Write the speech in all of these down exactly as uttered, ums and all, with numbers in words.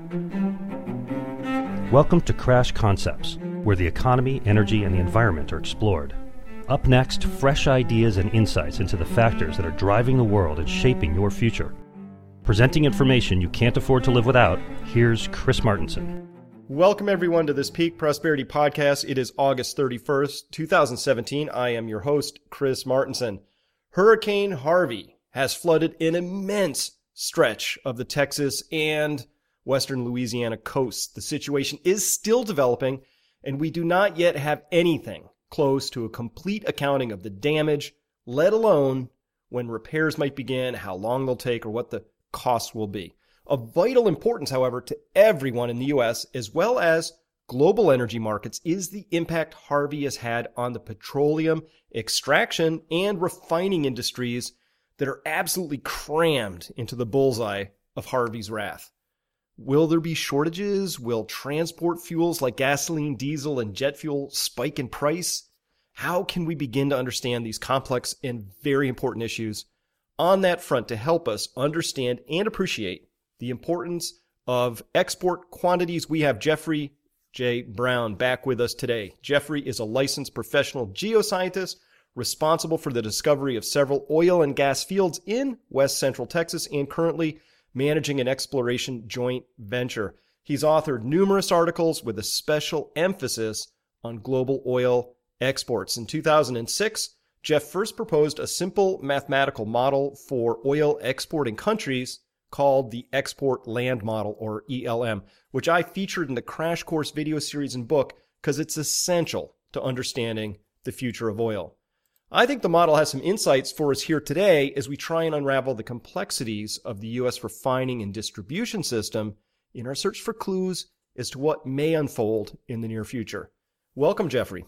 Welcome to Crash Concepts, where the economy, energy, and the environment are explored. Up next, fresh ideas and insights into the factors that are driving the world and shaping your future. Presenting information you can't afford to live without, here's Chris Martenson. Welcome, everyone, to this Peak Prosperity Podcast. It is August thirty-first, twenty seventeen. I am your host, Chris Martenson. Hurricane Harvey has flooded an immense stretch of the Texas and western Louisiana coasts. The situation is still developing, and we do not yet have anything close to a complete accounting of the damage, let alone when repairs might begin, how long they'll take, or what the cost will be. Of vital importance, however, to everyone in the U S as well as global energy markets is the impact Harvey has had on the petroleum extraction and refining industries that are absolutely crammed into the bullseye of Harvey's wrath. Will there be shortages? Will transport fuels like gasoline, diesel, and jet fuel spike in price? How can we begin to understand these complex and very important issues on that front to help us understand and appreciate the importance of export quantities? We have Jeffrey J. Brown back with us today. Jeffrey is a licensed professional geoscientist responsible for the discovery of several oil and gas fields in west central Texas and currently managing an exploration joint venture. He's authored numerous articles with a special emphasis on global oil exports. In two thousand six, Jeff first proposed a simple mathematical model for oil exporting countries called the Export Land Model, or E L M, which I featured in the Crash Course video series and book because it's essential to understanding the future of oil. I think the model has some insights for us here today as we try and unravel the complexities of the U S refining and distribution system in our search for clues as to what may unfold in the near future. Welcome, Jeffrey.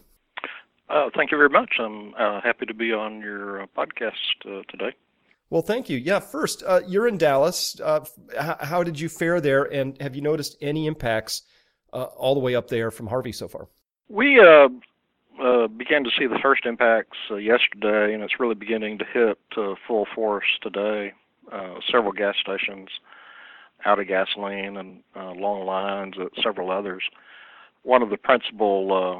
Uh, thank you very much. I'm uh, happy to be on your uh, podcast uh, today. Well, thank you. Yeah, first, uh, you're in Dallas. Uh, h- how did you fare there, and have you noticed any impacts uh, all the way up there from Harvey so far? We uh, uh, began to see the first impacts uh, yesterday, and it's really beginning to hit uh, full force today. Uh, several gas stations out of gasoline and uh, long lines at several others. One of the principal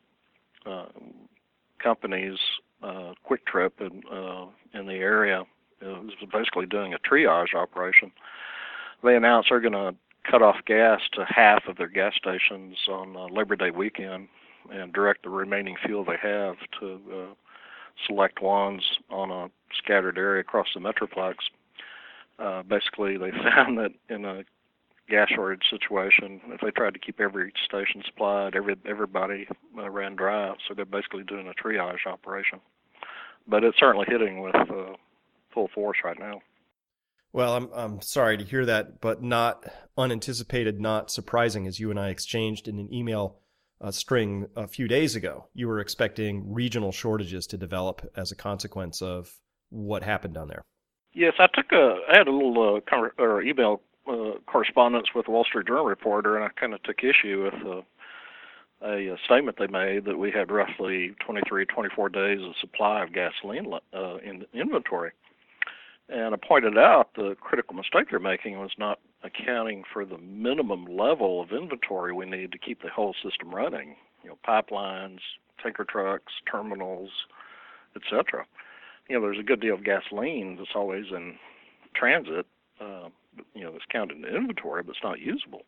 uh, uh, companies, uh, Quick Trip in, uh, in the area, is basically doing a triage operation. They announced they're going to cut off gas to half of their gas stations on uh, Labor Day weekend and direct the remaining fuel they have to uh, select ones on a scattered area across the Metroplex. Uh, basically, they found that in a gas shortage situation, if they tried to keep every station supplied, every everybody uh, ran dry, so they're basically doing a triage operation. But it's certainly hitting with uh, full force right now. Well, I'm I'm sorry to hear that, but not unanticipated, not surprising, as you and I exchanged in an email uh, string a few days ago. You were expecting regional shortages to develop as a consequence of what happened down there. Yes, I took a I had a little uh, con- or email uh, correspondence with the Wall Street Journal reporter, and I kind of took issue with uh, a, a statement they made that we had roughly twenty-three, twenty-four days of supply of gasoline uh, in inventory. And I pointed out the critical mistake they're making was not accounting for the minimum level of inventory we need to keep the whole system running. You know, pipelines, tanker trucks, terminals, et cetera. You know, there's a good deal of gasoline that's always in transit, uh, you know, that's counted in the inventory, but it's not usable.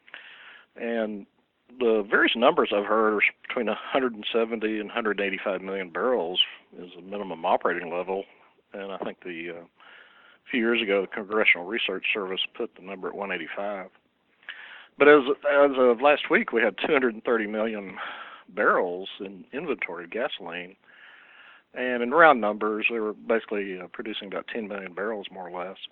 And the various numbers I've heard are between one hundred seventy and one hundred eighty-five million barrels is a minimum operating level. And I think the uh, a few years ago, the Congressional Research Service put the number at one hundred eighty-five. But as as of last week, we had two hundred thirty million barrels in inventory of gasoline. And in round numbers, they were basically uh, producing about ten million barrels, more or less.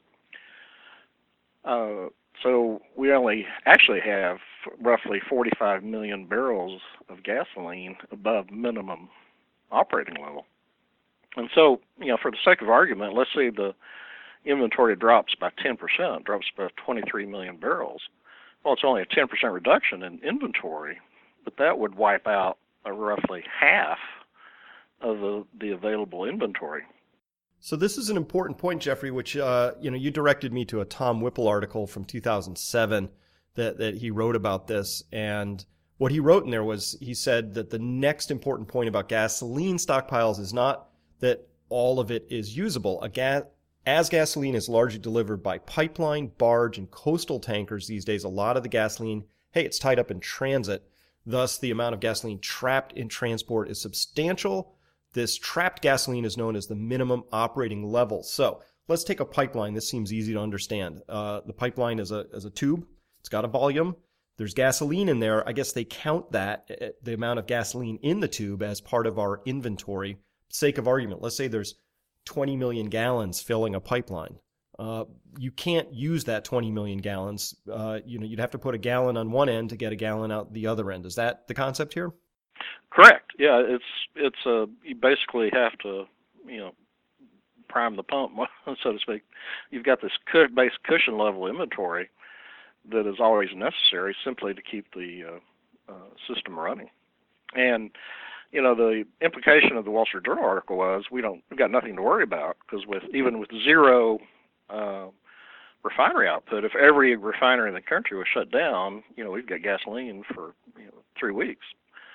Uh, so we only actually have roughly forty-five million barrels of gasoline above minimum operating level. And so, you know, for the sake of argument, let's say the inventory drops by ten percent, drops by twenty-three million barrels. Well, it's only a ten percent reduction in inventory, but that would wipe out a roughly half of the, the available inventory. So this is an important point, Jeffrey, which uh, you know you directed me to a Tom Whipple article from two thousand seven that, that he wrote about this. And what he wrote in there was, he said that the next important point about gasoline stockpiles is not that all of it is usable. A gas, as gasoline is largely delivered by pipeline, barge, and coastal tankers these days, a lot of the gasoline, hey, it's tied up in transit. Thus, the amount of gasoline trapped in transport is substantial. This trapped gasoline is known as the minimum operating level. So let's take a pipeline. This seems easy to understand. Uh, the pipeline is a, is a tube. It's got a volume. There's gasoline in there. I guess they count that, the amount of gasoline in the tube, as part of our inventory. Sake of argument, let's say there's twenty million gallons filling a pipeline. Uh, you can't use that twenty million gallons. Uh, you know, you'd have to put a gallon on one end to get a gallon out the other end. Is that the concept here? Correct. Yeah, it's it's uh, you basically have to, you know, prime the pump, so to speak. You've got this base cushion level inventory that is always necessary simply to keep the uh, uh, system running. And you know, the implication of the Wall Street Journal article was we don't we've got nothing to worry about, because with even with zero uh, refinery output, if every refinery in the country was shut down, you know, we've got gasoline for you know three weeks.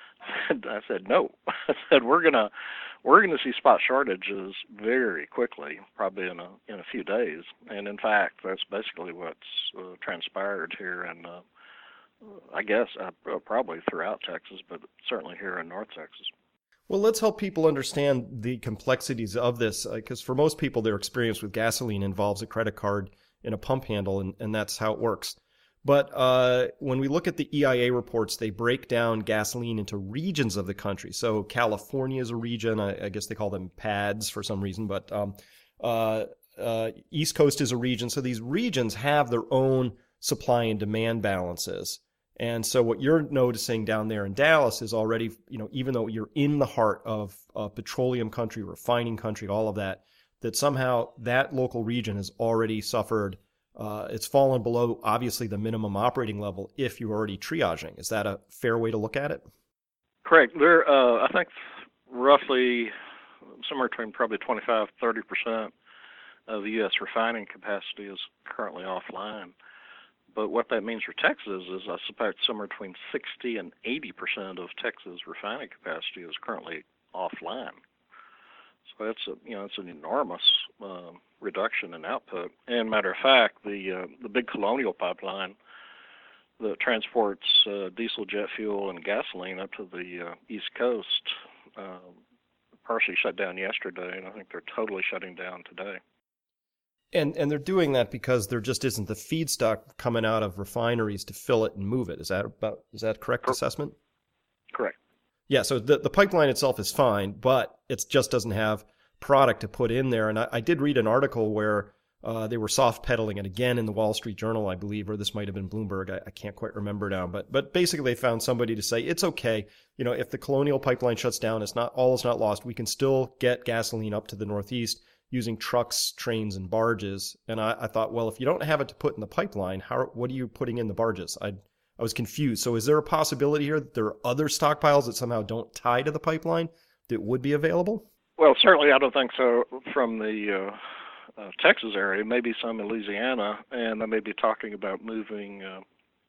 I said no. I said we're gonna we're gonna see spot shortages very quickly, probably in a in a few days. And in fact, that's basically what's uh, transpired here in uh, I guess uh, probably throughout Texas, but certainly here in North Texas. Well, let's help people understand the complexities of this, because uh, for most people, their experience with gasoline involves a credit card and a pump handle, and, and that's how it works. But uh, when we look at the E I A reports, they break down gasoline into regions of the country. So California is a region. I, I guess they call them P A Ds for some reason, but um, uh, uh, East Coast is a region. So these regions have their own supply and demand balances. And so what you're noticing down there in Dallas is already, you know, even though you're in the heart of uh, petroleum country, refining country, all of that, that somehow that local region has already suffered. Uh, it's fallen below, obviously, the minimum operating level if you're already triaging. Is that a fair way to look at it? Correct. There, uh, I think roughly somewhere between probably twenty-five, thirty percent of the U S refining capacity is currently offline. But what that means for Texas is I suspect somewhere between sixty and eighty percent of Texas refining capacity is currently offline. So that's a you know it's an enormous uh, reduction in output. And matter of fact, the uh, the big Colonial pipeline that transports uh, diesel, jet fuel, and gasoline up to the uh, East Coast uh, partially shut down yesterday, and I think they're totally shutting down today. And and they're doing that because there just isn't the feedstock coming out of refineries to fill it and move it. Is that about is that correct Cor- assessment? Correct. Yeah. So the the pipeline itself is fine, but it just doesn't have product to put in there. And I, I did read an article where uh, they were soft pedaling it again in the Wall Street Journal, I believe, or this might have been Bloomberg. I, I can't quite remember now. But but basically, they found somebody to say it's okay. You know, if the Colonial pipeline shuts down, it's not all is not lost. We can still get gasoline up to the Northeast using trucks, trains, and barges. And I, I thought, well, if you don't have it to put in the pipeline, how what are you putting in the barges? I I was confused. So is there a possibility here that there are other stockpiles that somehow don't tie to the pipeline that would be available? Well, certainly I don't think so from the uh, uh, Texas area, maybe some in Louisiana, and they may be talking about moving uh,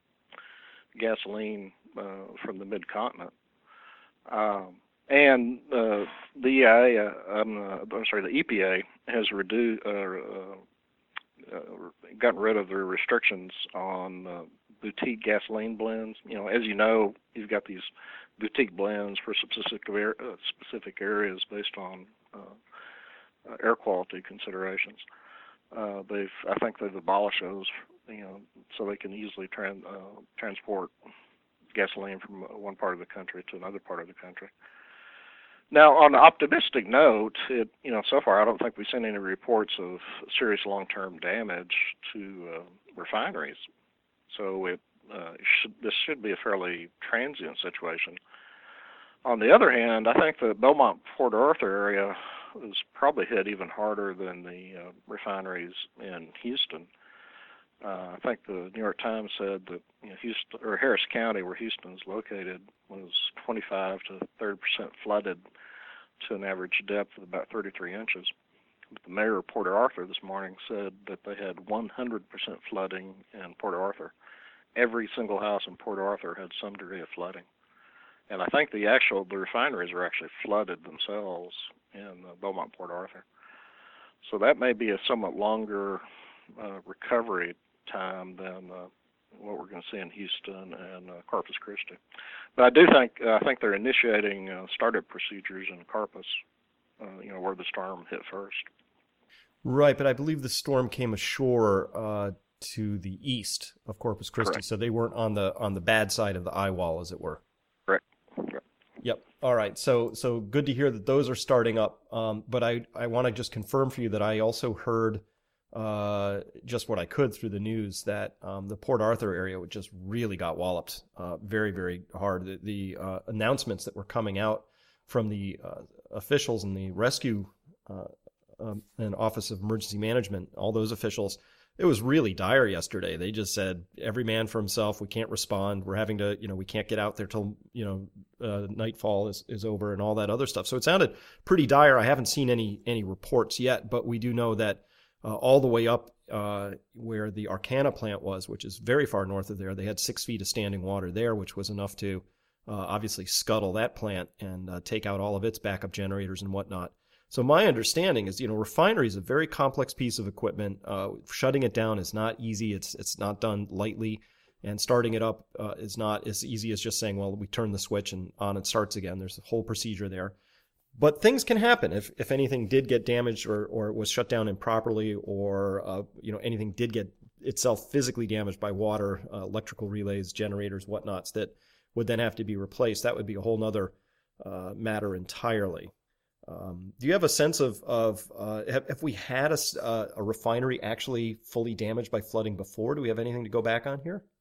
gasoline uh, from the mid-continent. Um, And uh, the E I A, uh, I'm, uh, I'm sorry, the E P A has reduced, uh, uh, uh, gotten rid of their restrictions on uh, boutique gasoline blends. You know, as you know, you've got these boutique blends for specific uh, specific areas based on uh, uh, air quality considerations. Uh, they've, I think, they've abolished those, you know, so they can easily tran- uh, transport gasoline from one part of the country to another part of the country. Now, on an optimistic note, it, you know, so far I don't think we've seen any reports of serious long-term damage to uh, refineries. So it, uh, should, this should be a fairly transient situation. On the other hand, I think the Beaumont-Port Arthur area is probably hit even harder than the uh, refineries in Houston. Uh, I think the New York Times said that you know, Houston or Harris County, where Houston is located, was twenty-five to thirty percent flooded to an average depth of about thirty-three inches. But the mayor of Port Arthur this morning said that they had one hundred percent flooding in Port Arthur, every single house in Port Arthur had some degree of flooding. And I think the actual, the refineries are actually flooded themselves in uh, Beaumont, Port Arthur. So that may be a somewhat longer uh, recovery time than uh, what we're going to see in Houston and uh, Corpus Christi. But I do think uh, I think they're initiating uh, startup procedures in Corpus, uh, you know, where the storm hit first. Right, but I believe the storm came ashore uh, to the east of Corpus Christi, Correct. So they weren't on the on the bad side of the eye wall, as it were. Correct. Correct. Yep. All right. So so good to hear that those are starting up. Um, but I, I want to just confirm for you that I also heard uh, just what I could through the news that um, the Port Arthur area just really got walloped uh, very, very hard. The, the uh, announcements that were coming out from the uh, officials in the rescue uh, um, and Office of Emergency Management, all those officials, it was really dire yesterday. They just said, every man for himself. We can't respond. We're having to, you know, we can't get out there till, you know, uh, nightfall is, is over and all that other stuff. So it sounded pretty dire. I haven't seen any, any reports yet, but we do know that uh, all the way up uh, where the Arcana plant was, which is very far north of there, they had six feet of standing water there, which was enough to uh, obviously scuttle that plant and uh, take out all of its backup generators and whatnot. So my understanding is, you know, refinery is a very complex piece of equipment. Uh, shutting it down is not easy. It's it's not done lightly, and starting it up uh, is not as easy as just saying, well, we turn the switch and on it starts again. There's a whole procedure there. But things can happen if if anything did get damaged or or was shut down improperly, or uh, you know, anything did get itself physically damaged by water, uh, electrical relays, generators, whatnots that would then have to be replaced. That would be a whole nother uh, matter entirely. Um, do you have a sense of, of uh, have, have we had a, uh, a refinery actually fully damaged by flooding before? Do we have anything to go back on here?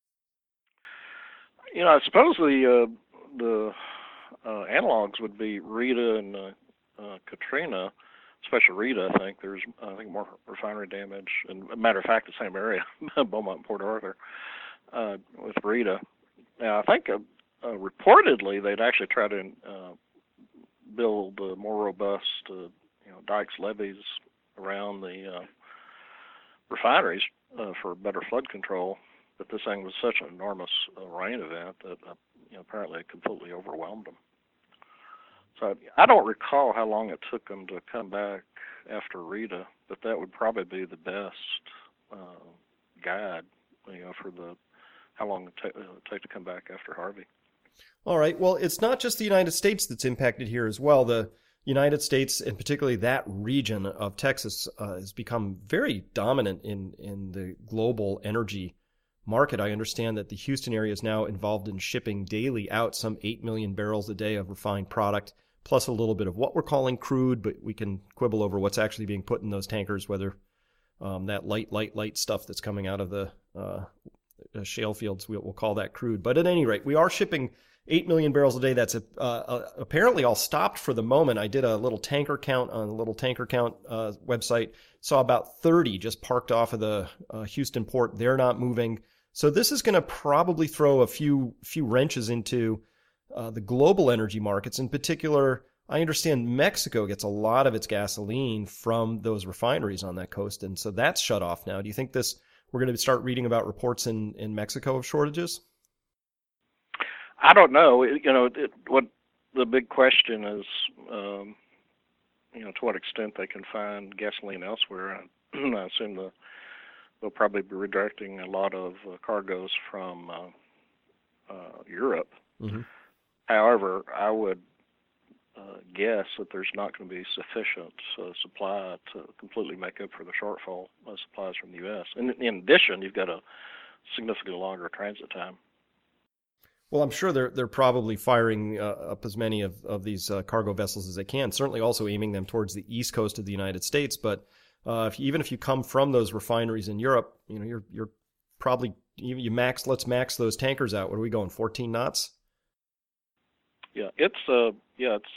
You know, I suppose the uh, the uh, analogs would be Rita and uh, uh, Katrina, especially Rita. I think there's I think more refinery damage, and a matter of fact, the same area, Beaumont and Port Arthur, uh, with Rita. Now, I think uh, uh, reportedly they'd actually try to uh, build uh, more robust, uh, you know, dikes, levees around the uh, refineries uh, for better flood control. But this thing was such an enormous uh, rain event that uh, you know, apparently it completely overwhelmed them. So I don't recall how long it took them to come back after Rita, but that would probably be the best uh, guide, you know, for the how long it would uh, take to come back after Harvey. All right. Well, it's not just the United States that's impacted here as well. The United States, and particularly that region of Texas, uh, has become very dominant in, in the global energy market. I understand that the Houston area is now involved in shipping daily out some eight million barrels a day of refined product, plus a little bit of what we're calling crude, but we can quibble over what's actually being put in those tankers, whether um, that light, light, light stuff that's coming out of the uh, shale fields, we'll, we'll call that crude. But at any rate, we are shipping eight million barrels a day. That's a, uh, apparently all stopped for the moment. I did a little tanker count on a little tanker count uh, website, saw about thirty just parked off of the uh, Houston port. They're not moving. So this is going to probably throw a few few wrenches into uh, the global energy markets. In particular, I understand Mexico gets a lot of its gasoline from those refineries on that coast, and so that's shut off now. Do you think this we're going to start reading about reports in, in Mexico of shortages? I don't know. It, you know, it, what the big question is, um, you know, to what extent they can find gasoline elsewhere. I, I assume the, they'll probably be redirecting a lot of uh, cargoes from uh, uh, Europe. Mm-hmm. However, I would uh, guess that there's not going to be sufficient uh, supply to completely make up for the shortfall of supplies from the U S. And in addition, you've got a significantly longer transit time. Well, I'm sure they're they're probably firing uh, up as many of, of these uh, cargo vessels as they can, certainly also aiming them towards the east coast of the United States. But uh, if, even if you come from those refineries in Europe, you know, you're you're probably, you, you max, let's max those tankers out. What are we going, fourteen knots? Yeah, it's, uh, yeah, it's,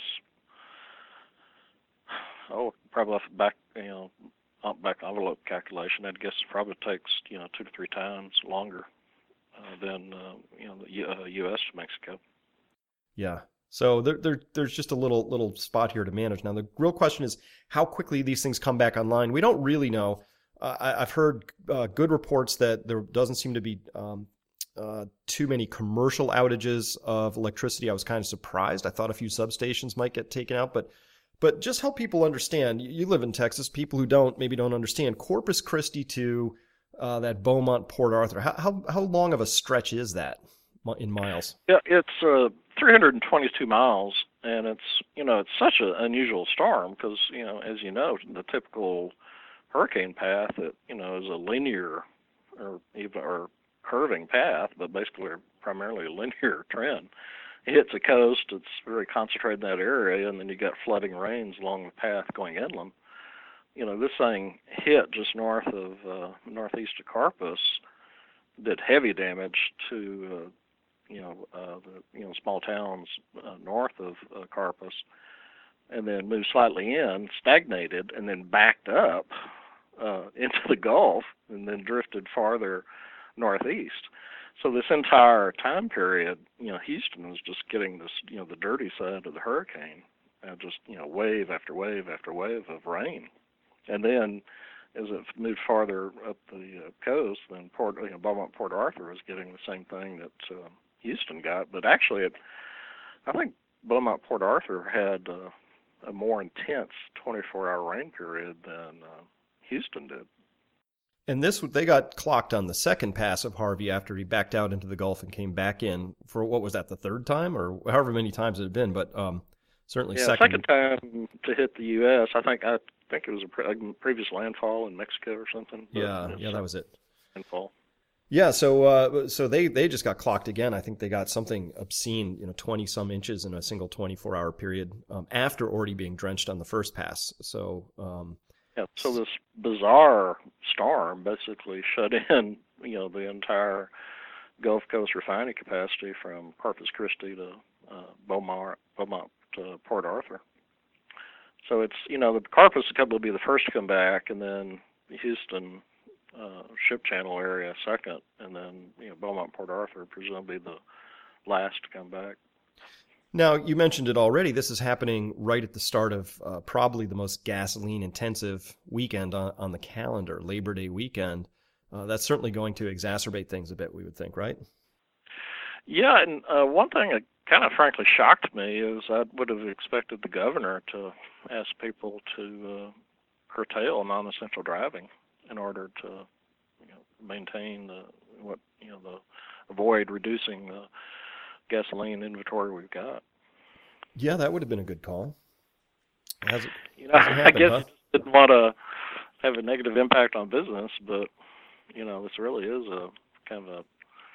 oh, probably off the back, you know, back envelope calculation, I'd guess it probably takes, you know, two to three times longer Uh, than uh, you know the U- uh, U S to Mexico. Yeah. So there, there, there's just a little little spot here to manage. Now the real question is how quickly these things come back online. We don't really know. Uh, I, I've heard uh, good reports that there doesn't seem to be um, uh, too many commercial outages of electricity. I was kind of surprised. I thought a few substations might get taken out, but but just help people understand. You live in Texas. People who don't maybe don't understand Corpus Christi to uh, that Beaumont Port Arthur. How, how how long of a stretch is that in miles? Yeah, it's uh, three hundred twenty-two miles, and it's you know it's such an unusual storm because you know as you know the typical hurricane path that you know is a linear or even or curving path, but basically primarily a linear trend. It hits a coast, it's very concentrated in that area, and then you got flooding rains along the path going inland. You know, this thing hit just north of uh, northeast of Corpus, did heavy damage to uh, you know uh, the you know small towns uh, north of uh, Corpus, and then moved slightly in, stagnated, and then backed up uh, into the Gulf, and then drifted farther northeast. So this entire time period, you know, Houston was just getting this, you know, the dirty side of the hurricane, uh, just, you know, wave after wave after wave of rain. And then as it moved farther up the uh, coast, then Port, you know, Beaumont Port Arthur was getting the same thing that uh, Houston got. But actually, it, I think Beaumont Port Arthur had uh, a more intense twenty-four hour rain period than uh, Houston did. And this, they got clocked on the second pass of Harvey after he backed out into the Gulf and came back in for, what was that, the third time? Or however many times it had been, but um, certainly yeah, second. second time to hit the U S I think I think it was a, pre- a previous landfall in Mexico or something. Yeah, yeah, that was it. Landfall. Yeah, so uh, so they, they just got clocked again. I think they got something obscene, you know, twenty-some inches in a single twenty-four hour period um, after already being drenched on the first pass. So... Um, Yeah, so this bizarre storm basically shut in, you know, the entire Gulf Coast refining capacity from Corpus Christi to uh, Beaumont, Beaumont to Port Arthur. So it's, you know, the Corpus will be the first to come back, and then the Houston uh, ship channel area second, and then, you know, Beaumont, Port Arthur presumably the last to come back. Now, you mentioned it already. This is happening right at the start of uh, probably the most gasoline-intensive weekend on, on the calendar, Labor Day weekend. Uh, that's certainly going to exacerbate things a bit, we would think, right? Yeah, and uh, one thing that kind of frankly shocked me is I would have expected the governor to ask people to uh, curtail non-essential driving in order to you know, maintain the, what you know the avoid reducing the gasoline inventory we've got. Yeah, that would have been a good call. Has it, you know, happened, I guess huh? I didn't want to have a negative impact on business, but you know, this really is a kind of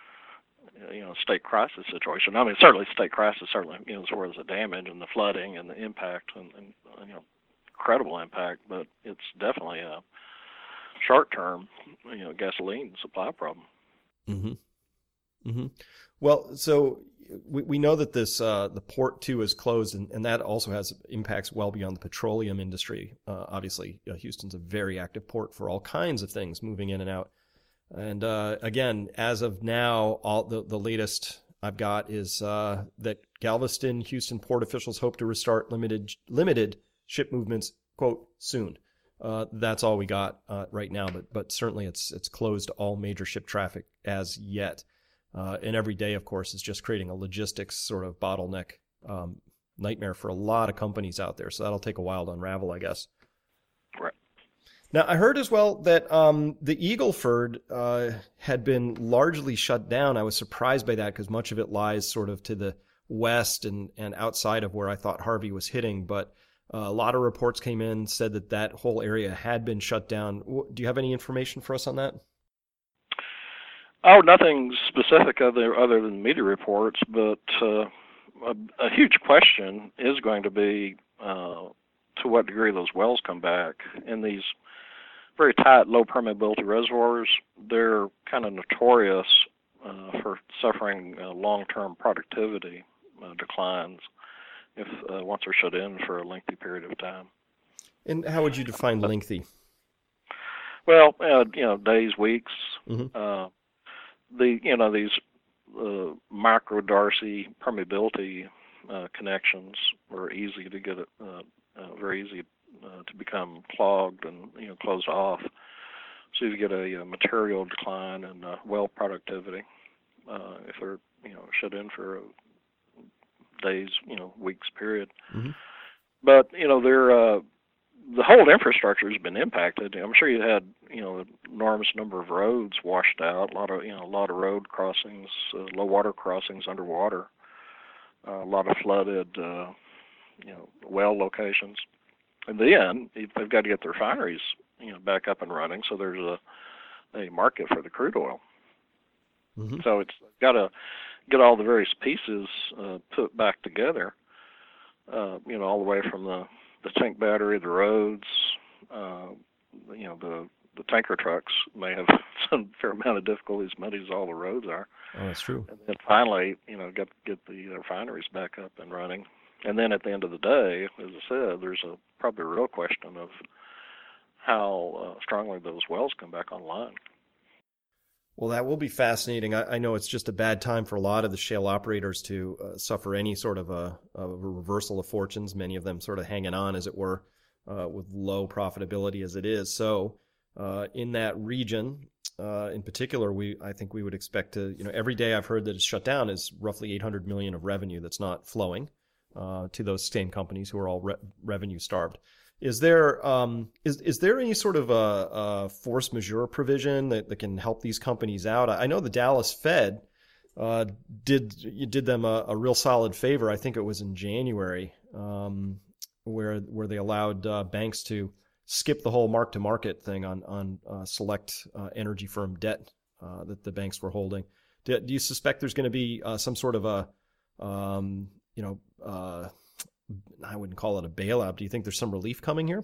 a you know state crisis situation. I mean, certainly state crisis, certainly you know as far as the damage and the flooding and the impact and, and you know incredible impact, but it's definitely a short-term you know gasoline supply problem. Mm-hmm. Mm-hmm. Well, so we, we know that this uh, the port too is closed, and, and that also has impacts well beyond the petroleum industry. Uh, obviously, uh, Houston's a very active port for all kinds of things moving in and out. And uh, again, as of now, all the, the latest I've got is uh, that Galveston, Houston port officials hope to restart limited limited ship movements, quote, soon. Uh, that's all we got uh, right now, but but certainly it's it's closed all major ship traffic as yet. Uh, and every day, of course, is just creating a logistics sort of bottleneck um, nightmare for a lot of companies out there. So that'll take a while to unravel, I guess. Right. Now, I heard as well that um, the Eagleford uh, had been largely shut down. I was surprised by that because much of it lies sort of to the west and, and outside of where I thought Harvey was hitting. But uh, a lot of reports came in, said that that whole area had been shut down. Do you have any information for us on that? Oh, nothing specific other other than media reports, but uh, a, a huge question is going to be uh, to what degree those wells come back. In these very tight, low permeability reservoirs, they're kind of notorious uh, for suffering uh, long-term productivity uh, declines if uh, once they're shut in for a lengthy period of time. And how would you define lengthy? Well, uh, you know, days, weeks. Mm-hmm. Uh, The you know these uh, micro Darcy permeability uh, connections are easy to get it uh, uh, very easy uh, to become clogged and you know closed off. So you get a, a material decline in uh, well productivity. Uh, shut in for a days, you know, weeks period. Mm-hmm. But, you know, they're, uh, the whole infrastructure has been impacted. I'm sure you had, you know, an enormous number of roads washed out, a lot of, you know, a lot of road crossings, uh, low water crossings underwater, uh, a lot of flooded, uh, you know, well locations. And then they've got to get the refineries, you know, back up and running. So there's a, a market for the crude oil. Mm-hmm. So it's got to get all the various pieces uh, put back together, uh, you know, all the way from the, the tank battery, the roads, uh, you know, the, the tanker trucks may have some fair amount of difficulties, muddy as all the roads are. Oh, that's true. And then finally, you know, get get the refineries back up and running. And then at the end of the day, as I said, there's a probably a real question of how uh, strongly those wells come back online. Well, that will be fascinating. I, I know it's just a bad time for a lot of the shale operators to uh, suffer any sort of a, a reversal of fortunes, many of them sort of hanging on, as it were, uh, with low profitability as it is. So uh, in that region, uh, in particular, we I think we would expect to, you know, every day I've heard that it's shut down is roughly eight hundred million dollars of revenue that's not flowing uh, to those same companies who are all re- revenue starved. Is there um, is is there any sort of a, a force majeure provision that, that can help these companies out? I know the Dallas Fed uh, did you did them a, a real solid favor. I think it was in January, um, where where they allowed uh, banks to skip the whole mark to market thing on on uh, select uh, energy firm debt uh, that the banks were holding. Do, do you suspect there's going to be uh, some sort of a um, you know uh, I wouldn't call it a bailout. Do you think there's some relief coming here?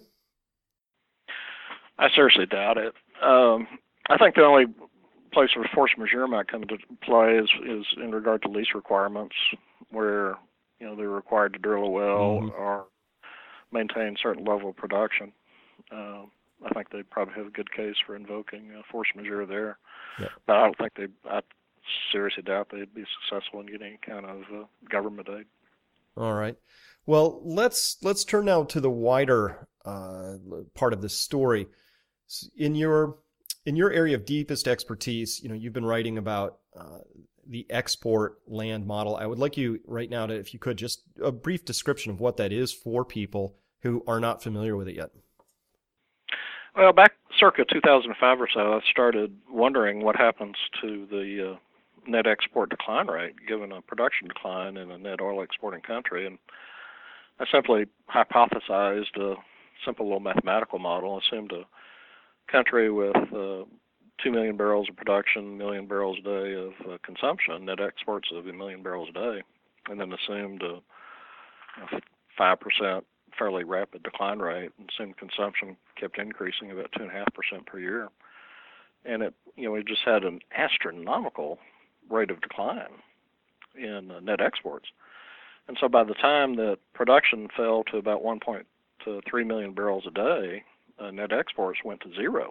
I seriously doubt it. Um, I think the only place where force majeure might come into play is, is in regard to lease requirements, where you know they're required to drill a well mm-hmm. or maintain a certain level of production. Uh, I think they probably have a good case for invoking uh, force majeure there. Yeah. But I don't think they. I seriously doubt they'd be successful in getting any kind of uh, government aid. All right. Well, let's let's turn now to the wider uh, part of this story. In your in your area of deepest expertise, you know, you've been writing about uh, the export land model. I would like you right now to, if you could, just a brief description of what that is for people who are not familiar with it yet. Well, back circa two thousand five or so, I started wondering what happens to the uh, net export decline rate given a production decline in a net oil exporting country, and I simply hypothesized a simple little mathematical model, assumed a country with uh, two million barrels of production, million barrels a day of uh, consumption, net exports of a million barrels a day, and then assumed a, a five percent fairly rapid decline rate, and assumed consumption kept increasing about two point five percent per year. And it, you know, we just had an astronomical rate of decline in uh, net exports. And so by the time that production fell to about one point three million barrels a day, uh, net exports went to zero.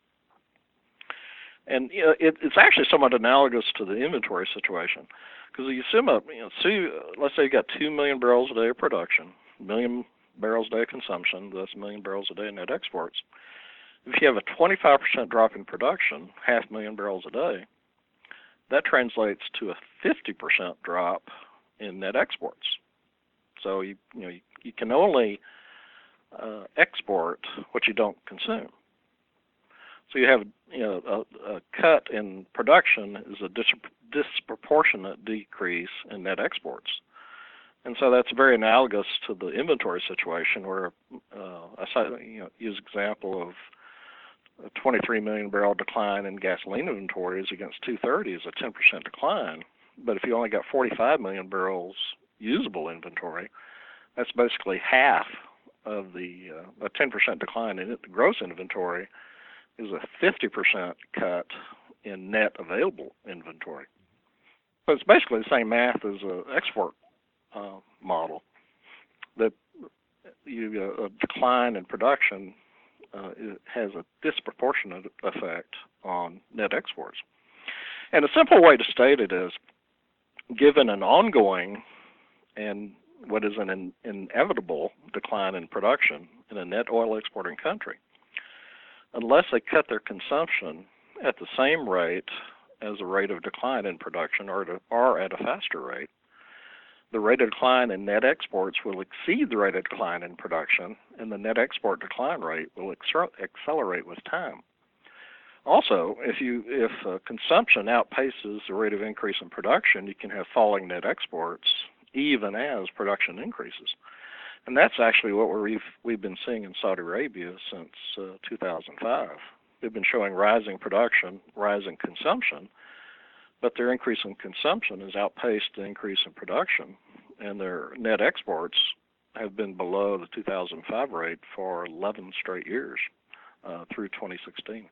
And you know, it, it's actually somewhat analogous to the inventory situation, because you assume a, you know, see, let's say you got two million barrels a day of production, a million barrels a day of consumption, that's a million barrels a day in net exports. If you have a twenty-five percent drop in production, half a million barrels a day, that translates to a fifty percent drop in net exports. So you you know you, you can only uh, export what you don't consume. So you have you know a, a cut in production is a dis- disproportionate decrease in net exports, and so that's very analogous to the inventory situation where uh, I you know use example of a twenty-three million barrel decline in gasoline inventories against two thirty is a ten percent decline. But if you only got forty-five million barrels usable inventory, that's basically half of the uh, a ten percent decline in it. The gross inventory is a fifty percent cut in net available inventory. So it's basically the same math as an export uh, model. That you uh, a decline in production uh, it has a disproportionate effect on net exports. And a simple way to state it is, given an ongoing and what is an in, inevitable decline in production in a net oil exporting country, unless they cut their consumption at the same rate as the rate of decline in production are, to, are at a faster rate. The rate of decline in net exports will exceed the rate of decline in production, and the net export decline rate will ex- accelerate with time. Also, if you if uh, consumption outpaces the rate of increase in production, you can have falling net exports even as production increases. And that's actually what we've we've been seeing in Saudi Arabia since uh, two thousand five. They've been showing rising production, rising consumption, but their increase in consumption has outpaced the increase in production, and their net exports have been below the two thousand five rate for eleven straight years uh, through twenty sixteen.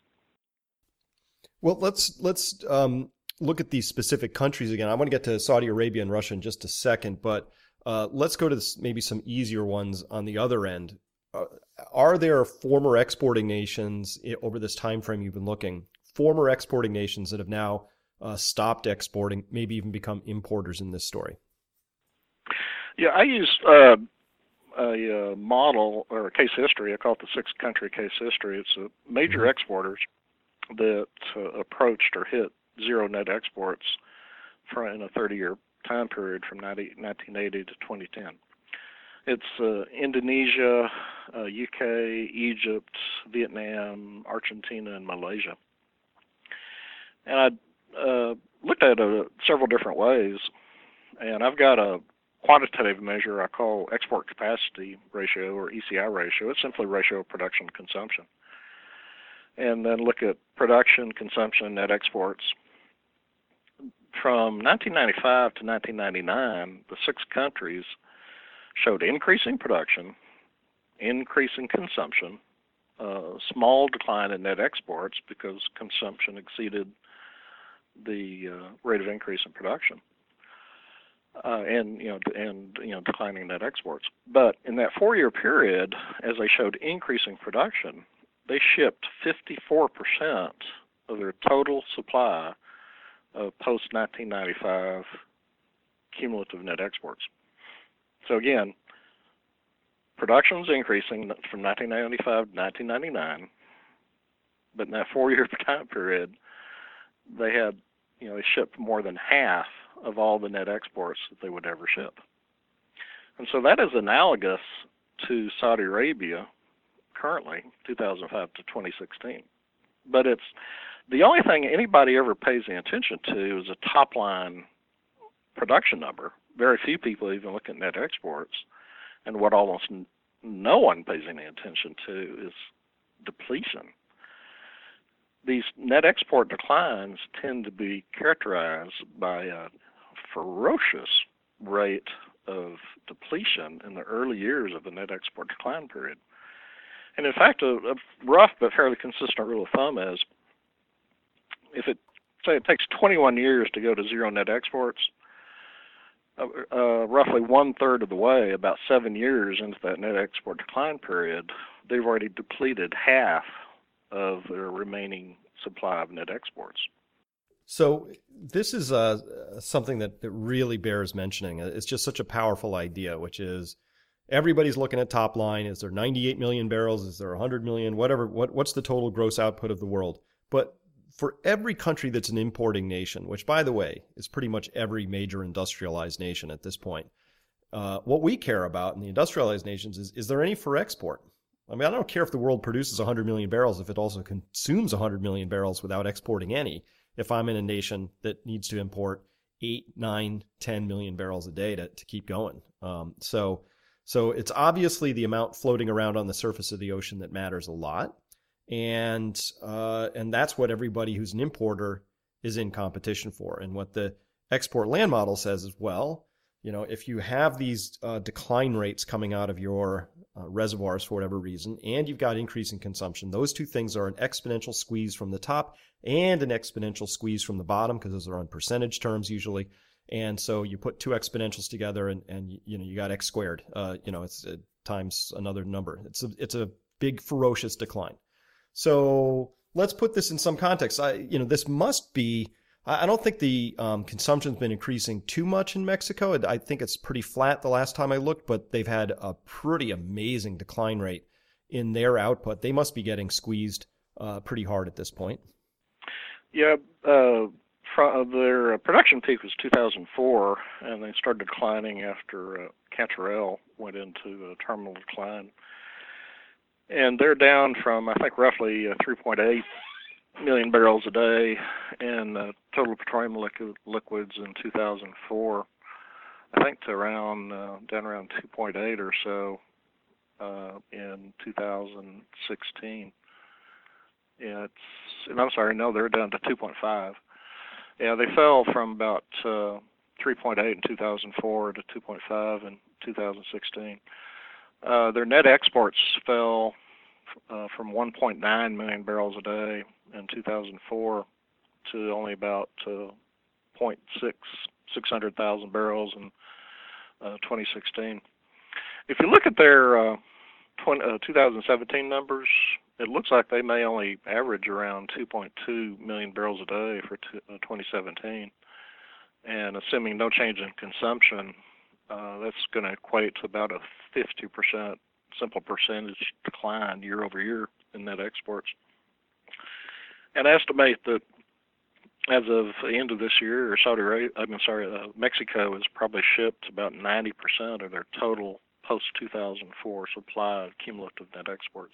Well, let's let's um, look at these specific countries again. I want to get to Saudi Arabia and Russia in just a second, but uh, let's go to this, maybe some easier ones on the other end. Uh, are there former exporting nations over this time frame you've been looking, former exporting nations that have now uh, stopped exporting, maybe even become importers in this story? Yeah, I use uh, a uh, model or a case history. I call it the six-country case history. It's a major mm-hmm. exporters that uh, approached or hit zero net exports for in a thirty-year time period from nineteen eighty to twenty ten. It's uh, Indonesia, uh, U K, Egypt, Vietnam, Argentina, and Malaysia. And I uh, looked at it several different ways, and I've got a quantitative measure I call export capacity ratio, or E C I ratio. It's simply ratio of production consumption. And then look at production, consumption, net exports. From nineteen ninety-five to nineteen ninety-nine, the six countries showed increasing production, increasing consumption, uh, small decline in net exports because consumption exceeded the uh, rate of increase in production, uh, and you know, and you know, declining net exports. But in that four-year period, as they showed increasing production, they shipped fifty-four percent of their total supply of post nineteen ninety-five cumulative net exports. So again, production was increasing from nineteen ninety-five to nineteen ninety-nine, but in that four-year time period, they had, you know, they shipped more than half of all the net exports that they would ever ship. And so that is analogous to Saudi Arabia currently, two thousand five to twenty sixteen. But it's the only thing anybody ever pays any attention to is a top-line production number. Very few people even look at net exports. And what almost n- no one pays any attention to is depletion. These net export declines tend to be characterized by a ferocious rate of depletion in the early years of the net export decline period. And in fact, a, a rough but fairly consistent rule of thumb is if it, say it takes twenty-one years to go to zero net exports, uh, uh, roughly one-third of the way, about seven years into that net export decline period, they've already depleted half of their remaining supply of net exports. So this is uh, something that, that really bears mentioning. It's just such a powerful idea, which is everybody's looking at top line. Is there ninety-eight million barrels? Is there one hundred million? Whatever. What, what's the total gross output of the world? But for every country that's an importing nation, which, by the way, is pretty much every major industrialized nation at this point, uh, what we care about in the industrialized nations is, is there any for export? I mean, I don't care if the world produces one hundred million barrels if it also consumes one hundred million barrels without exporting any, if I'm in a nation that needs to import eight, nine, ten million barrels a day to, to keep going. Um, so, so it's obviously the amount floating around on the surface of the ocean that matters a lot. And uh, and that's what everybody who's an importer is in competition for. And what the export land model says is, well, you know, if you have these uh, decline rates coming out of your uh, reservoirs for whatever reason, and you've got increasing consumption, those two things are an exponential squeeze from the top and an exponential squeeze from the bottom, because those are on percentage terms usually. And so you put two exponentials together, and, and you know, you got x squared. Uh, you know, it's uh, times another number. It's a, it's a big ferocious decline. So let's put this in some context. I, you know, this must be, I don't think the um, consumption's been increasing too much in Mexico. I think it's pretty flat the last time I looked, but they've had a pretty amazing decline rate in their output. They must be getting squeezed uh, pretty hard at this point. Yeah, uh, fr- their production peak was two thousand four, and they started declining after uh, Cantarell went into a terminal decline. And they're down from, I think, roughly uh, three point eight million barrels a day in uh, total petroleum liquid, liquids in two thousand four, I think, to around uh, down around two point eight or so uh, in two thousand sixteen. Yeah, it's, and I'm sorry, no, they're down to two point five. Yeah, they fell from about uh, three point eight in two thousand four to two point five in two thousand sixteen. Uh, their net exports fell uh, from one point nine million barrels a day in two thousand four to only about uh, zero point six, six hundred thousand barrels in uh, twenty sixteen. If you look at their uh, twenty, uh, two thousand seventeen numbers, it looks like they may only average around two point two million barrels a day for t- uh, twenty seventeen. And assuming no change in consumption, uh, that's going to equate to about a fifty percent simple percentage decline year over year in net exports. And I estimate that as of the end of this year, Saudi Arabia, I mean, sorry, uh, Mexico has probably shipped about ninety percent of their total post two thousand four supply of cumulative net exports.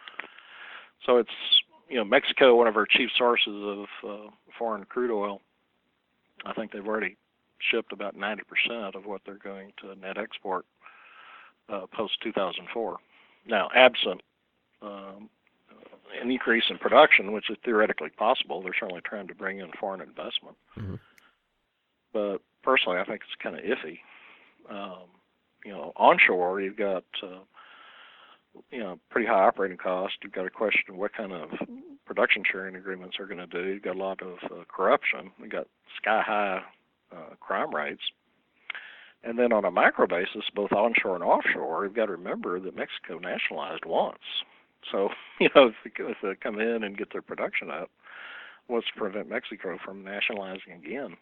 So it's, you know, Mexico, one of our chief sources of uh, foreign crude oil. I think they've already shipped about ninety percent of what they're going to net export uh, post two thousand four. Now, absent um, an increase in production, which is theoretically possible, they're certainly trying to bring in foreign investment. Mm-hmm. But personally, I think it's kind of iffy. Um, you know, onshore, you've got uh, you know, pretty high operating costs. You've got a question of what kind of production sharing agreements are going to do. You've got a lot of uh, corruption. You've got sky-high uh, crime rates. And then on a macro basis, both onshore and offshore, you've got to remember that Mexico nationalized once. So, you know, if they, if they come in and get their production up, what's to prevent Mexico from nationalizing again?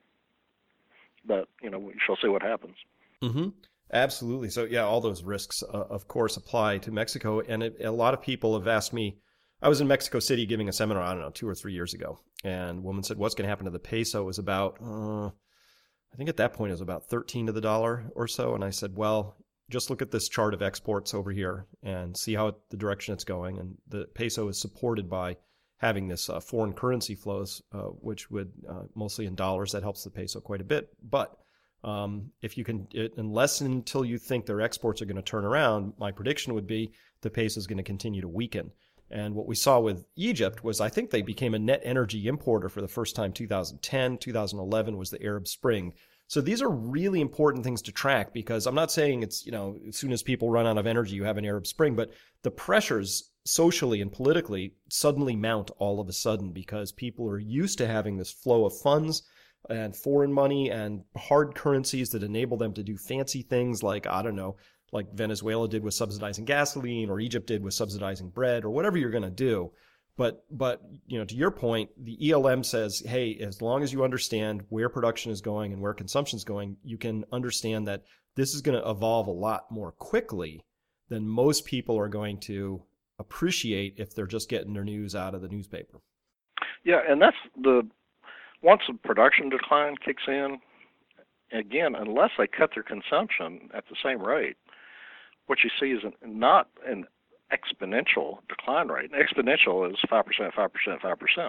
But, you know, we shall see what happens. Mm-hmm. Absolutely. So, yeah, all those risks, uh, of course, apply to Mexico. And it, a lot of people have asked me, I was in Mexico City giving a seminar, I don't know, two or three years ago. And a woman said, what's going to happen to the peso? It was about, uh, I think at that point it was about thirteen to the dollar or so. And I said, well, just look at this chart of exports over here and see how it, the direction it's going. And the peso is supported by having this uh, foreign currency flows, uh, which would uh, mostly in dollars. That helps the peso quite a bit. But Um, if you can, it, unless and until you think their exports are going to turn around, my prediction would be the peso is going to continue to weaken. And what we saw with Egypt was I think they became a net energy importer for the first time two thousand ten, two thousand eleven was the Arab Spring. So these are really important things to track because I'm not saying it's, you know, as soon as people run out of energy, you have an Arab Spring, but the pressures socially and politically suddenly mount all of a sudden because people are used to having this flow of funds and foreign money and hard currencies that enable them to do fancy things like, I don't know, like Venezuela did with subsidizing gasoline or Egypt did with subsidizing bread or whatever you're going to do. But, but you know, to your point, the E L M says, hey, as long as you understand where production is going and where consumption is going, you can understand that this is going to evolve a lot more quickly than most people are going to appreciate if they're just getting their news out of the newspaper. Yeah, and that's the... Once the production decline kicks in, again, unless they cut their consumption at the same rate, what you see is an, not an exponential decline rate. An exponential is five percent, five percent, five percent.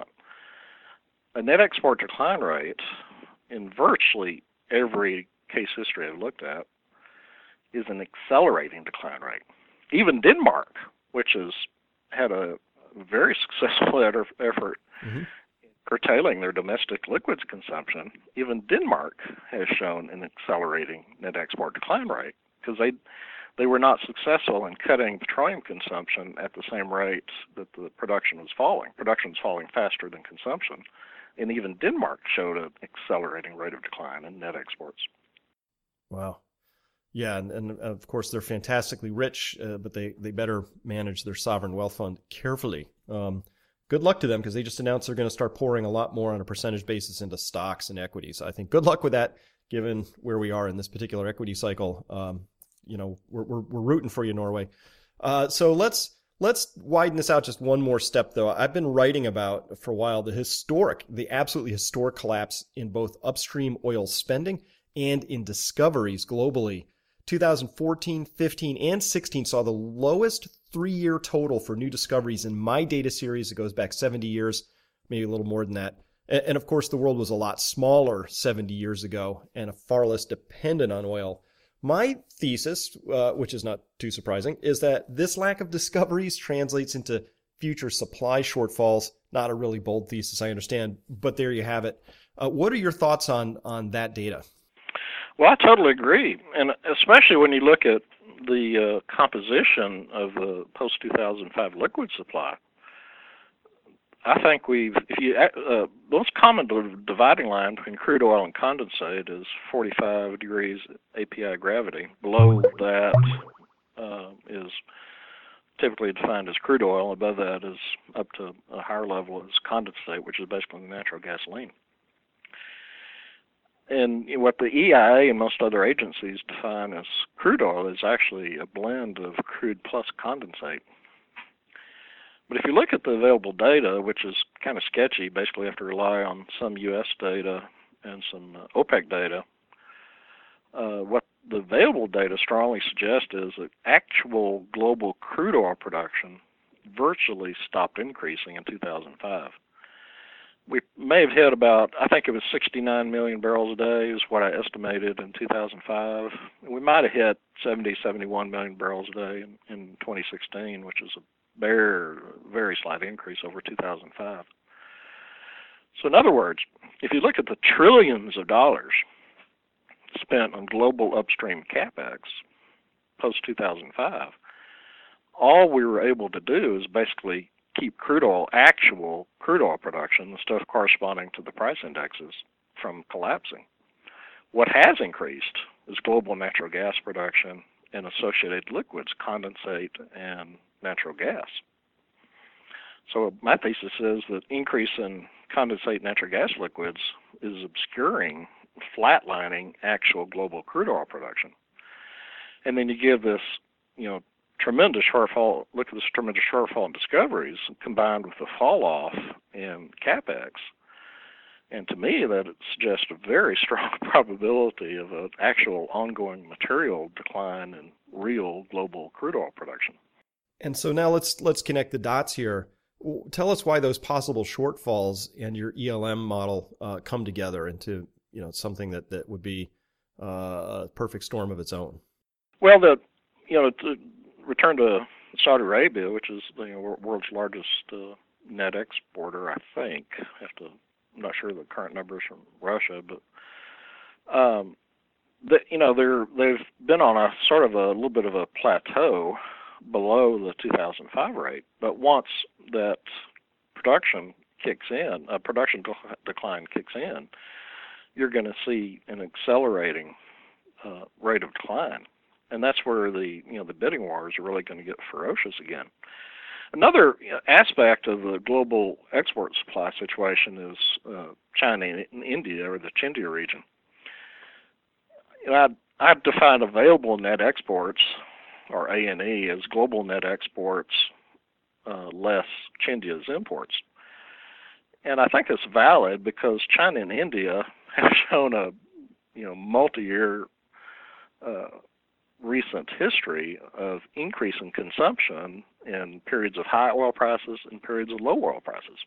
A net export decline rate in virtually every case history I've looked at is an accelerating decline rate. Even Denmark, which has had a very successful effort mm-hmm. curtailing their domestic liquids consumption, even Denmark has shown an accelerating net export decline rate because they they were not successful in cutting petroleum consumption at the same rate that the production was falling. Production was falling faster than consumption, and even Denmark showed an accelerating rate of decline in net exports. Wow. Yeah, and, and of course they're fantastically rich, uh, but they, they better manage their sovereign wealth fund carefully. Um, Good luck to them because they just announced they're going to start pouring a lot more on a percentage basis into stocks and equities. I think good luck with that, given where we are in this particular equity cycle. Um, you know, we're, we're we're rooting for you, Norway. Uh, so let's Let's widen this out just one more step, though. I've been writing about for a while the historic, the absolutely historic collapse in both upstream oil spending and in discoveries globally. two thousand fourteen, fifteen, and sixteen saw the lowest three-year total for new discoveries in my data series. It goes back seventy years, maybe a little more than that. And of course, the world was a lot smaller seventy years ago and far less dependent on oil. My thesis, uh, which is not too surprising, is that this lack of discoveries translates into future supply shortfalls. Not a really bold thesis, I understand, but there you have it. Uh, what are your thoughts on, on that data? Well, I totally agree, and especially when you look at the uh, composition of the post two thousand five liquid supply. I think we've, if you, uh, most common dividing line between crude oil and condensate is forty-five degrees A P I gravity. Below that uh, is typically defined as crude oil. Above that is up to a higher level is condensate, which is basically natural gasoline. And what the E I A and most other agencies define as crude oil is actually a blend of crude plus condensate. But if you look at the available data, which is kind of sketchy, basically you have to rely on some U S data and some uh, OPEC data, uh, what the available data strongly suggests is that actual global crude oil production virtually stopped increasing in two thousand five. We may have hit about, I think it was sixty-nine million barrels a day is what I estimated in two thousand five. We might have hit seventy, seventy-one million barrels a day in, in twenty sixteen, which is a very, very slight increase over two thousand five. So in other words, if you look at the trillions of dollars spent on global upstream capex post two thousand five, all we were able to do is basically keep crude oil, actual crude oil production, the stuff corresponding to the price indexes, from collapsing. What has increased is global natural gas production and associated liquids, condensate and natural gas. So my thesis is that increase in condensate natural gas liquids is obscuring, flatlining actual global crude oil production. And then you give this, you know, tremendous shortfall, look at this tremendous shortfall in discoveries combined with the fall off in capex. And to me, that suggests a very strong probability of an actual ongoing material decline in real global crude oil production. And so now let's let's connect the dots here. Tell us why those possible shortfalls and your E L M model uh, come together into, you know, something that, that would be uh, a perfect storm of its own. Well, the you know to return to Saudi Arabia, which is the you know, world's largest uh, net exporter, I think. I have to. I'm not sure the current numbers from Russia, but um, the, you know they're they've been on a sort of a little bit of a plateau below the two thousand five rate. But once that production kicks in, a production decline kicks in, you're going to see an accelerating uh, rate of decline, and that's where the you know the bidding wars are really going to get ferocious again. Another aspect of the global export supply situation is uh, China and India, or the Chindia region. You know, I've, I've defined available net exports, or A N E, as global net exports uh, less Chindia's imports. And I think it's valid because China and India have shown a you know multi-year uh, recent history of increasing consumption in periods of high oil prices and periods of low oil prices.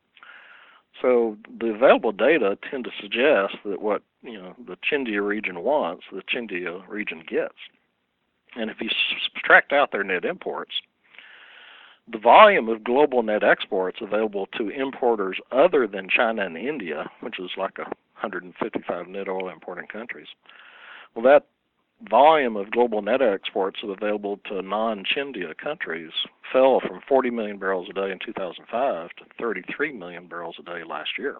So the available data tend to suggest that what you know the Chindia region wants, the Chindia region gets. And if you subtract out their net imports, the volume of global net exports available to importers other than China and India, which is like one hundred fifty-five net oil importing countries, well, that volume of global net exports available to non-Chindia countries fell from forty million barrels a day in two thousand five to thirty-three million barrels a day last year.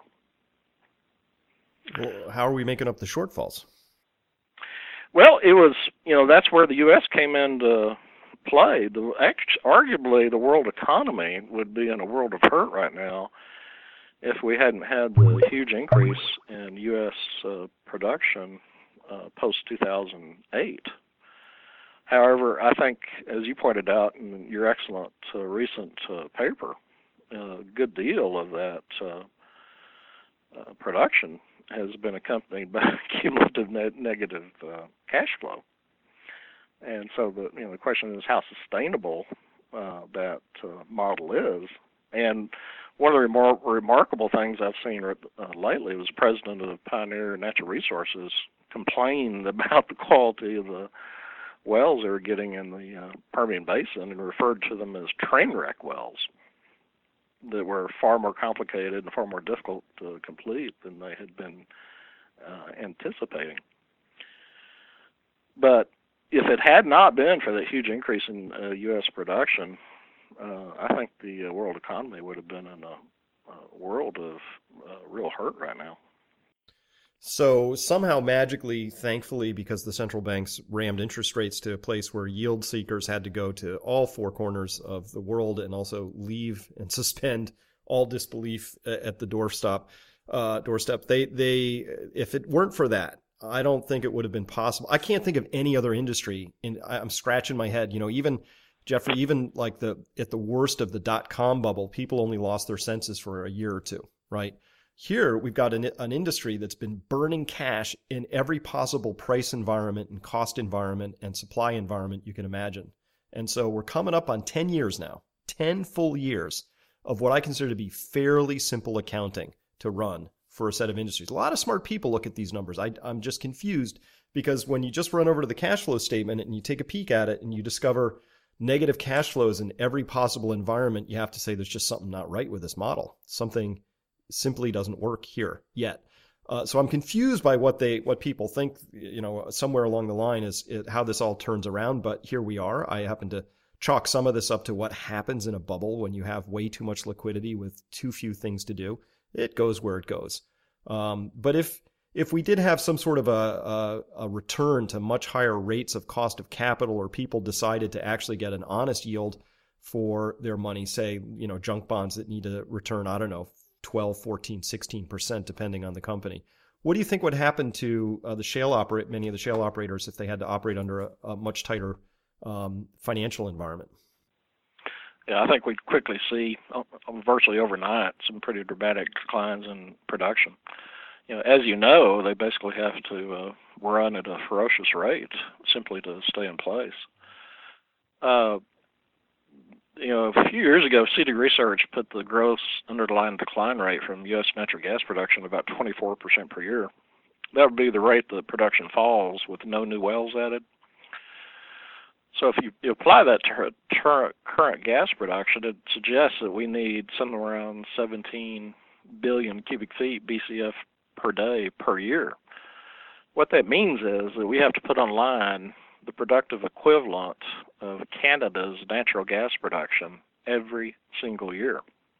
Well, how are we making up the shortfalls? Well, it was, you know, that's where the U S came into play. The, arguably, the world economy would be in a world of hurt right now if we hadn't had the huge increase in U S uh, production Uh, post two thousand eight. However, I think, as you pointed out in your excellent uh, recent uh, paper, a good deal of that uh, uh, production has been accompanied by cumulative ne- negative uh, cash flow. And so the you know the question is how sustainable uh, that uh, model is. And one of the remar- remarkable things I've seen uh, lately was the president of Pioneer Natural Resources complained about the quality of the wells they were getting in the uh, Permian Basin and referred to them as train wreck wells that were far more complicated and far more difficult to complete than they had been uh, anticipating. But if it had not been for that huge increase in uh, U S production, uh, I think the uh, world economy would have been in a, a world of uh, real hurt right now. So somehow magically, thankfully, because the central banks rammed interest rates to a place where yield seekers had to go to all four corners of the world and also leave and suspend all disbelief at the doorstep, uh, doorstep. They, they, if it weren't for that, I don't think it would have been possible. I can't think of any other industry. And I'm scratching my head. You know, even Jeffrey, even like the at the worst of the dot-com bubble, people only lost their senses for a year or two, right? Here, we've got an, an industry that's been burning cash in every possible price environment and cost environment and supply environment you can imagine. And so we're coming up on ten years now, ten full years of what I consider to be fairly simple accounting to run for a set of industries. A lot of smart people look at these numbers. I, I'm just confused because when you just run over to the cash flow statement and you take a peek at it and you discover negative cash flows in every possible environment, you have to say there's just something not right with this model. Something simply doesn't work here yet. Uh, so I'm confused by what they, what people think, you know, somewhere along the line is it, how this all turns around. But here we are. I happen to chalk some of this up to what happens in a bubble when you have way too much liquidity with too few things to do. It goes where it goes. Um, but if if we did have some sort of a, a, a return to much higher rates of cost of capital, or people decided to actually get an honest yield for their money, say, you know, junk bonds that need to return, I don't know, twelve, fourteen, sixteen percent, depending on the company. What do you think would happen to uh, the shale operate, many of the shale operators if they had to operate under a, a much tighter um, financial environment? Yeah, I think we'd quickly see, uh, virtually overnight, some pretty dramatic declines in production. You know, as you know, they basically have to uh, run at a ferocious rate simply to stay in place. Uh, you know, a few years ago, C D Research put the gross underlying decline rate from U S natural gas production about twenty-four percent per year. That would be the rate that production falls with no new wells added. So if you, you apply that to ter- current gas production, it suggests that we need something around seventeen billion cubic feet, B C F per day per year. What that means is that we have to put online the productive equivalent of Canada's natural gas production every single year.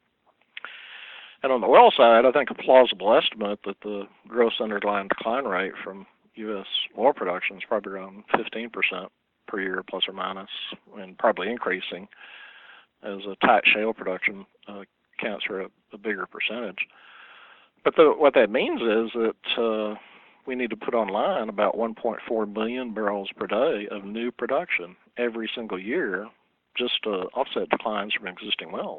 And on the oil side, I think a plausible estimate that the gross underlying decline rate from U S oil production is probably around fifteen percent per year, plus or minus, and probably increasing as a tight shale production uh, accounts for a, a bigger percentage. But the, what that means is that uh, we need to put online about one point four million barrels per day of new production every single year just to offset declines from existing wells.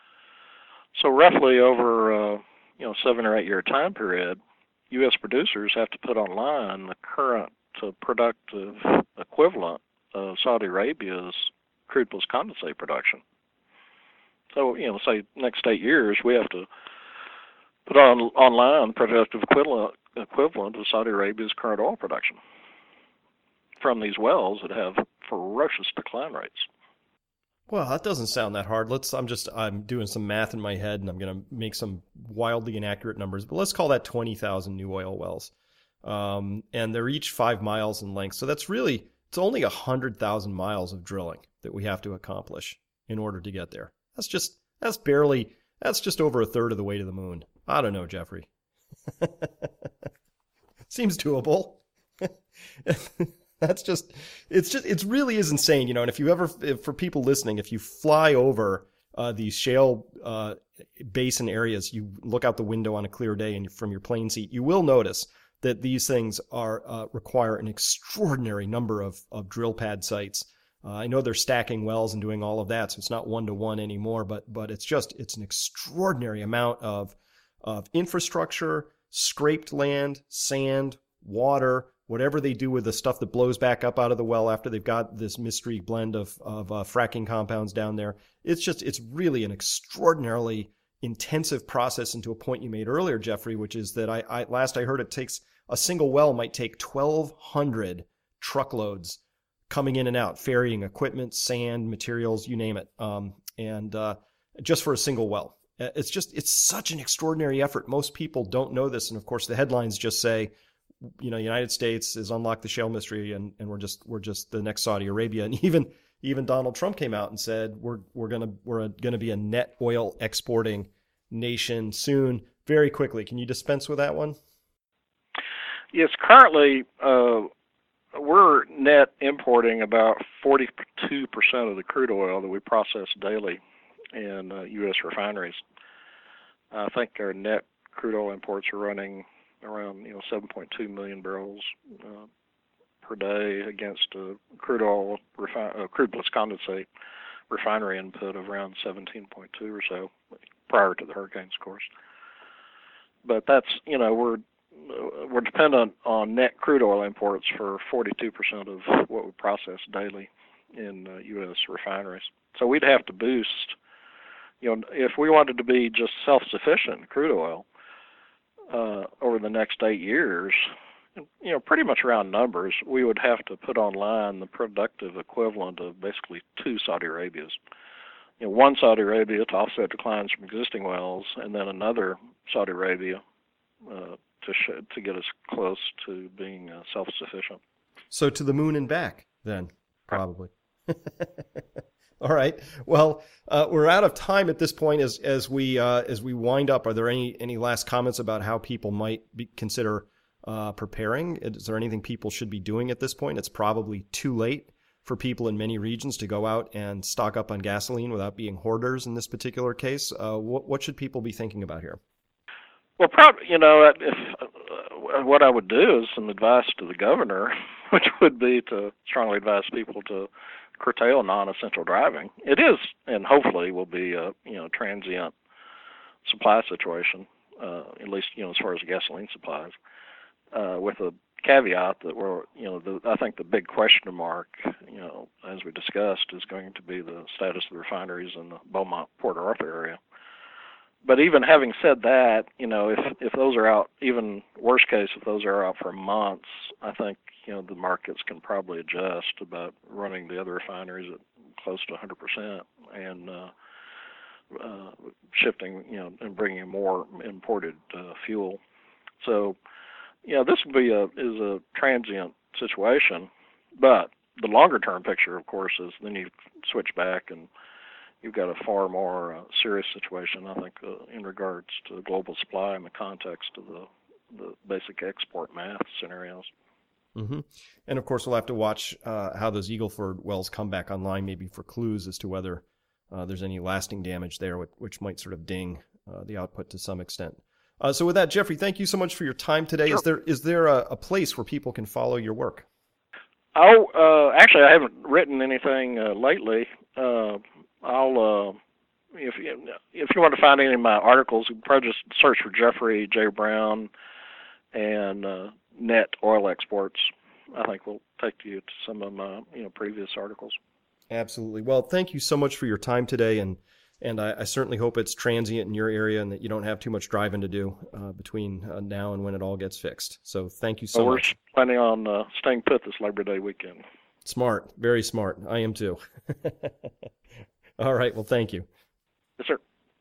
So roughly over uh, you know seven or eight year time period, U S producers have to put online the current uh, productive equivalent of Saudi Arabia's crude plus condensate production. So, you know, say next eight years, we have to put on online productive equivalent equivalent of Saudi Arabia's current oil production from these wells that have ferocious decline rates. Well, that doesn't sound that hard. Let's. I'm just. I'm doing some math in my head, and I'm going to make some wildly inaccurate numbers. But let's call that twenty thousand new oil wells, um, and they're each five miles in length. So that's really. It's only one hundred thousand miles of drilling that we have to accomplish in order to get there. That's just, that's barely, that's just over a third of the way to the moon. I don't know, Jeffrey. Seems doable. That's just, it's just, it really is insane, you know, and if you ever, if, for people listening, if you fly over uh, these shale uh, basin areas, you look out the window on a clear day and from your plane seat, you will notice that these things are uh, require an extraordinary number of, of drill pad sites. Uh, I know they're stacking wells and doing all of that, so it's not one to one anymore, but but it's just it's an extraordinary amount of of infrastructure, scraped land, sand, water, whatever they do with the stuff that blows back up out of the well after they've got this mystery blend of of uh, fracking compounds down there. It's just it's really an extraordinarily intensive process, and to a point you made earlier, Jeffrey, which is that I, I last I heard it takes a single well might take twelve hundred truckloads coming in and out, ferrying equipment, sand, materials, you name it, um, and uh, just for a single well. It's just it's such an extraordinary effort. Most people don't know this, and of course the headlines just say, you know, United States has unlocked the shale mystery, and, and we're just we're just the next Saudi Arabia. And even even Donald Trump came out and said we're we're gonna we're gonna be a net oil exporting nation soon, very quickly. Can you dispense with that one? Yes, currently uh, we're net importing about forty-two percent of the crude oil that we process daily in uh, U S refineries. I think our net crude oil imports are running around you know seven point two million barrels uh, per day against uh, crude oil refi- uh, crude plus condensate refinery input of around seventeen point two or so prior to the hurricanes, of course. But that's you know we're we're dependent on net crude oil imports for forty-two percent of what we process daily in uh, U S refineries. So we'd have to boost, you know, if we wanted to be just self-sufficient in crude oil uh, over the next eight years, you know, pretty much round numbers, we would have to put online the productive equivalent of basically two Saudi Arabias. You know, one Saudi Arabia to offset declines from existing wells, and then another Saudi Arabia uh, to sh- to get us close to being uh, self-sufficient. So to the moon and back, then, probably. All right. Well, uh, we're out of time at this point. As as we uh, as we wind up, are there any any last comments about how people might be, consider uh, preparing? Is there anything people should be doing at this point? It's probably too late for people in many regions to go out and stock up on gasoline without being hoarders in this particular case. Uh, what what should people be thinking about here? Well, probably, you know, if uh, what I would do is some advice to the governor, which would be to strongly advise people to curtail non-essential driving. It is, and hopefully will be a you know transient supply situation, uh, at least you know as far as gasoline supplies, uh, with a caveat that we're you know the, I think the big question mark you know as we discussed is going to be the status of the refineries in the Beaumont Port Arthur area. But even having said that, you know, if if those are out, even worst case, if those are out for months, I think, you know, the markets can probably adjust about running the other refineries at close to one hundred percent and uh, uh, shifting, you know, and bringing more imported uh, fuel. So, you know, this would be a is a transient situation, but the longer term picture, of course, is then you switch back and you've got a far more uh, serious situation, I think, uh, in regards to global supply in the context of the, the basic export math scenarios. Mm-hmm. And, of course, we'll have to watch uh, how those Eagle Ford wells come back online, maybe for clues as to whether uh, there's any lasting damage there, which, which might sort of ding uh, the output to some extent. Uh, so with that, Jeffrey, thank you so much for your time today. Sure. Is there is there a, a place where people can follow your work? Oh, uh, actually, I haven't written anything uh, lately. Uh, I'll, uh, if you, if you want to find any of my articles, you can probably just search for Jeffrey J. Brown and uh, net oil exports. I think we'll take you to some of my you know previous articles. Absolutely. Well, thank you so much for your time today, and and I, I certainly hope it's transient in your area and that you don't have too much driving to do uh, between uh, now and when it all gets fixed. So thank you so well, much. We're planning on uh, staying put this Labor Day weekend. Smart. Very smart. I am too. All right. Well, thank you.